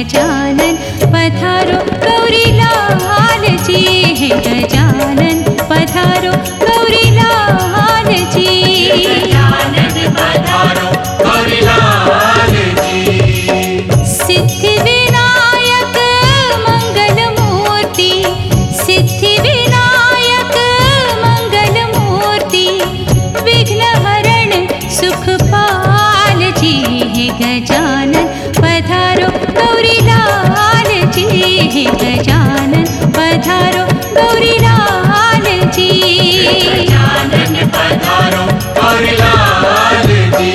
गजानन पधारो गौरी लाल जी हे गजानन पधारो गौरी लाल जी गजानन पधारो गौरी लाल जी। सिद्धि विनायक मंगल मूर्ति सिद्धि विनायक मंगल मूर्ति विघ्न हरण सुख पाल जी हे गजानन पधारो गौरी लाल जी हे गजानन पधारो गौरी लाल जी गजानन पधारो गौरी लाल जी।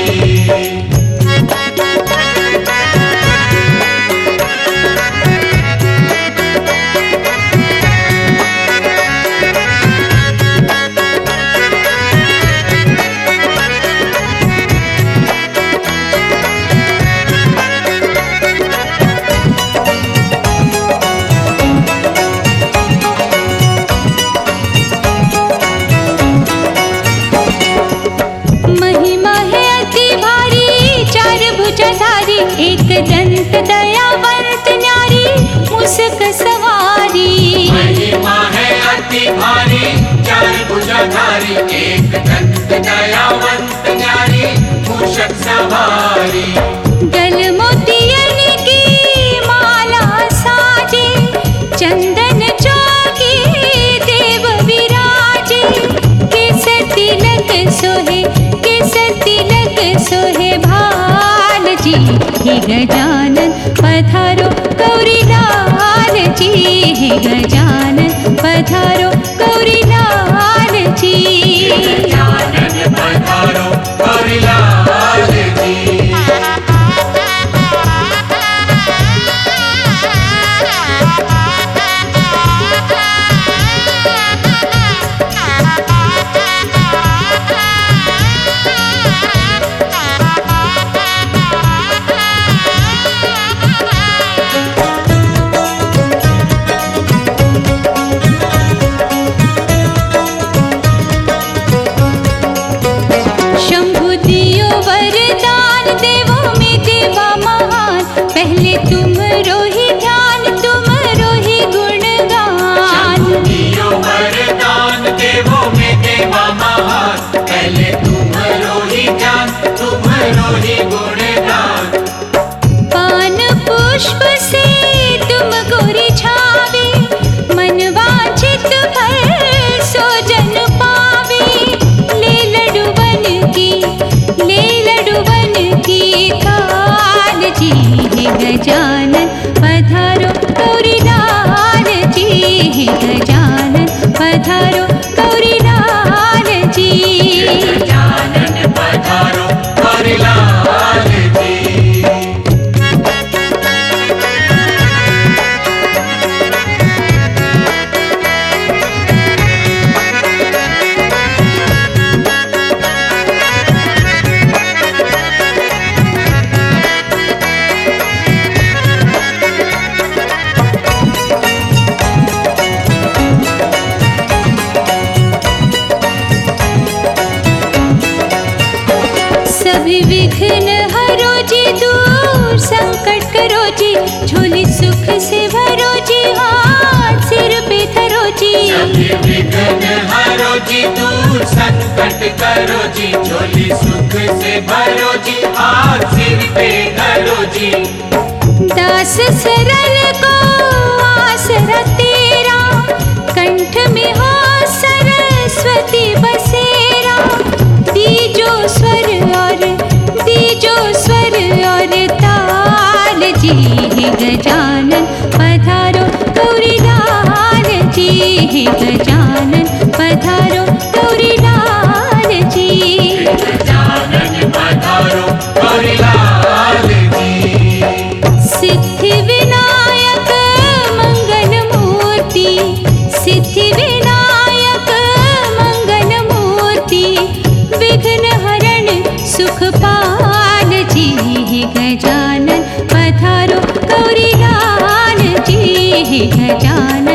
महिमा है अति भारी चार भुजाधारी एक दंत दयावंत न्यारी मुस्क सवारी महिमा है अति भारी चार भुजाधारी एक दंत दयावंत न्यारी मूषक सवारी। गल मोतियन की माला साजे चंदन चौकी देव विराजे केसर तिलक सोहे केसर तिलक सोहे भाल जी हे गजानन पधारो गौरी लाल जी हे गजानन पधारो गौरी लाल जी गजानन पधारो गौरी लाल जी। शंभु दियो वरदान देवों में देवा महान पहले तुम रोहि ध्यान तुम रोहि गुणगान दियो वरदान देवों में देवा महान पहले तुम रोहि ज्ञान तुम रोहि गुणगान। पान पुष्प से तुम गोरी छावे मन वांछित फल सोजन पावे ले लडुवन की थाल जी हे गजानन पधारो गौरी लाल जी हे गजानन पधारो गौरी लाल जी गजानन पधारो गौरी लाल जी। सभी विघ्न हरो जी दूर संकट करो जी झोली सुख से भरो जी हाथ सिर पे धरो जी सभी विघ्न हरो जी दूर संकट करो जी झोली सुख से भरो जी हाथ सिर पे धरो जी। दास सरल को आसरा तेरा कंठ में हो सरस्वती बसेरा दीजो स्वर और ताल जी हे गजानन पधारो गौरी लाल जी हे गजानन पधारो गौरी लाल जी गजानन पधारो गौरी लाल जी। सिद्धि विनायक मंगल मूर्ति सिद्धि विनायक मंगल मूर्ति विघ्न हरण सुख पाल जी हे गजानन पधारो गौरी लाल जी हे गजानन